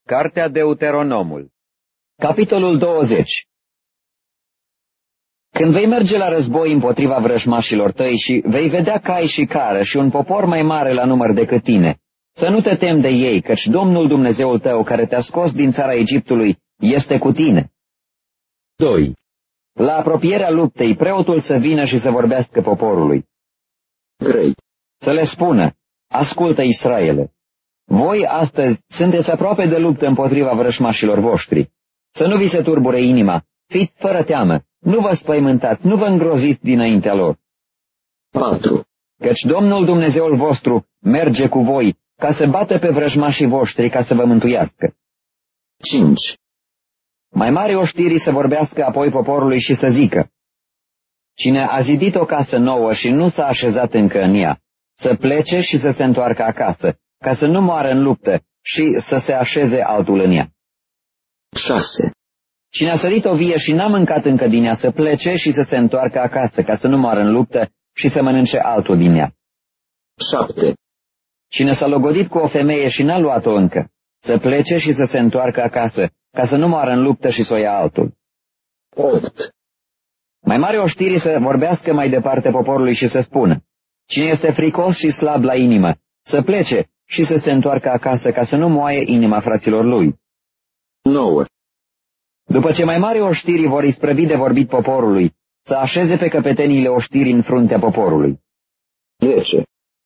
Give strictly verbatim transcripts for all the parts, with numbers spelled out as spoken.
Cartea Deuteronomul. Capitolul douăzeci. Când vei merge la război împotriva vrăjmașilor tăi și vei vedea cai și cară și un popor mai mare la număr decât tine, să nu te temi de ei, căci Domnul Dumnezeul tău, care te-a scos din țara Egiptului, este cu tine. doi. La apropierea luptei, preotul să vină și să vorbească poporului. trei. Să le spună: ascultă, Israele, voi astăzi sunteți aproape de luptă împotriva vrăjmașilor voștri. Să nu vi se turbure inima, fiți fără teamă, nu vă spăimântați, nu vă îngroziți dinaintea lor. patru. Căci Domnul Dumnezeul vostru merge cu voi, ca să bată pe vrăjmașii voștri, ca să vă mântuiască. cinci. Mai mari oștirii să vorbească apoi poporului și să zică: cine a zidit o casă nouă și nu s-a așezat încă în ea, să plece și să se întoarcă acasă, ca să nu moară în luptă și să se așeze altul în ea. șase. Cine a sărit o vie și n-a mâncat încă din ea, să plece și să se întoarcă acasă, ca să nu moară în luptă și să mănânce altul din ea. șapte. Cine s-a logodit cu o femeie și n-a luat-o încă, să plece și să se întoarcă acasă, ca să nu moară în luptă și să o ia altul. opt. Mai mare oștirii să vorbească mai departe poporului și să spună: cine este fricos și slab la inimă, să plece și să se întoarcă acasă, ca să nu moaie inima fraților lui. nouă. După ce mai mari oștirii vor isprăvi de vorbit poporului, să așeze pe căpeteniile oștirii în fruntea poporului. zece.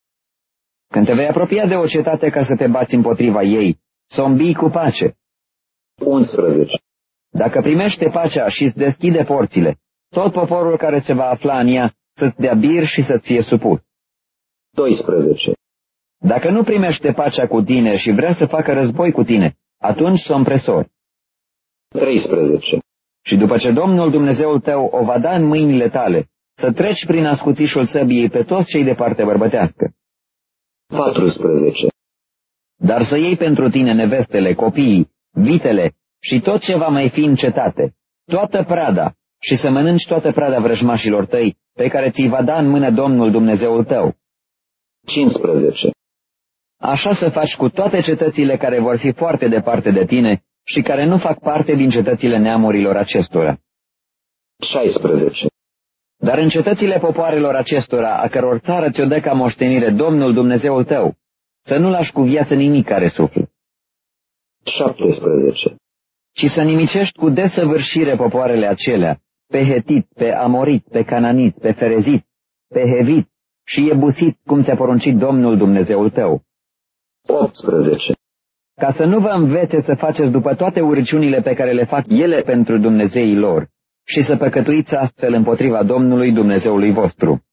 Când te vei apropia de o cetate ca să te bați împotriva ei, să o îmbii cu pace. unsprezece. Dacă primește pacea și îți deschide porțile, tot poporul care se va afla în ea să-ți dea bir și să-ți fie supus. doisprezece. Dacă nu primește pacea cu tine și vrea să facă război cu tine, atunci să o împresori. treisprezece. Și după ce Domnul Dumnezeul tău o va da în mâinile tale, să treci prin ascuțișul săbiei pe toți cei de parte bărbătească. patrusprezece. Dar să iei pentru tine nevestele, copiii, vitele și tot ce va mai fi în cetate, toată prada, și să mănânci toată prada vrăjmașilor tăi, pe care ți-i va da în mână Domnul Dumnezeul tău. cincisprezece. Așa să faci cu toate cetățile care vor fi foarte departe de tine și care nu fac parte din cetățile neamurilor acestora. șaisprezece. Dar în cetățile popoarelor acestora, a căror țară ți-o dă ca moștenire Domnul Dumnezeul tău, să nu lași cu viață nimic care suflă. șaptesprezece. Și să nimicești cu desăvârșire popoarele acelea, pe Hetit, pe Amorit, pe Cananit, pe Ferezit, pe Hevit și Iebusit, cum ți-a poruncit Domnul Dumnezeul tău. optsprezece. Ca să nu vă învețe să faceți după toate urăciunile pe care le fac ele pentru dumnezeii lor și să păcătuiți astfel împotriva Domnului Dumnezeului vostru.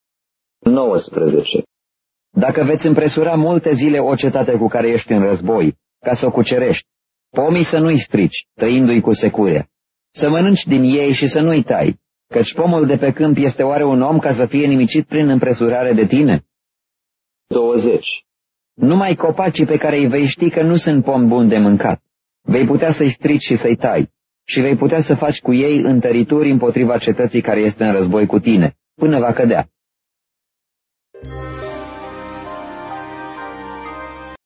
nouăsprezece. Dacă veți împresura multe zile o cetate cu care ești în război, ca să o cucerești, pomii să nu-i strici, tăindu-i cu securea, să mănânci din ei și să nu-i tai, căci pomul de pe câmp este oare un om ca să fie nimicit prin împresurare de tine? douăzeci. Numai copacii pe care îi vei ști că nu sunt pom buni de mâncat, vei putea să-i strici și să-i tai, și vei putea să faci cu ei întărituri împotriva cetății care este în război cu tine, până va cădea.